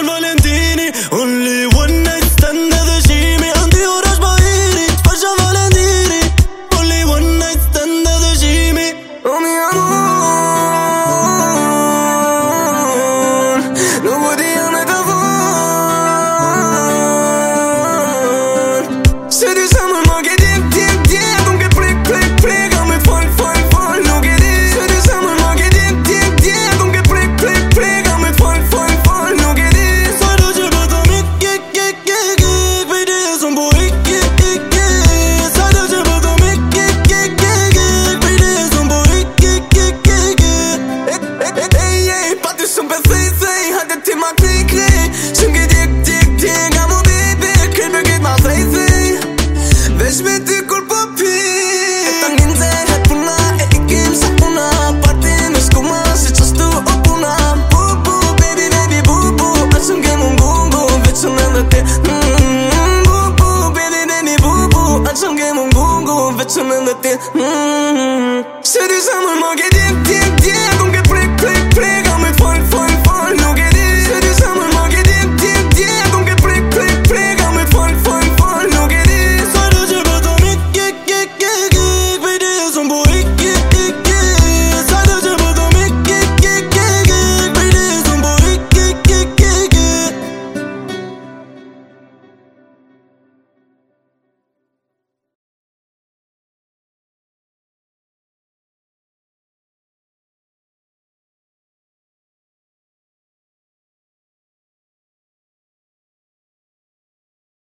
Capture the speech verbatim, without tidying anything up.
San Valentini. Only one night stand edhe shimi. Andi ora shbahiri, qfasha Valentini. Only one night stand edhe shimi. Oh mi amor, nuk po di jam me të vonë. Se di sa më më ke djep, djep, djep. Unë ke plek, plek, plek. A me fal, fal, fal, nuk e di. Se di sa më më ke djep, djep, djep. Unë ke plek, plek, plek. A me fal, fal, fal, nuk e di. Sa do që bëta mik, kik, kik, kik, kik. Vejde e së mbo ik, ik, ik, ik. Sa do që bëta mik, kik, kik, kik, kik. Vejde e së mbo ik, ik, ik, ik, ik. Ej, ej, ej, pa ty shumë për thej, thej. Hajde ti ma klik, klik.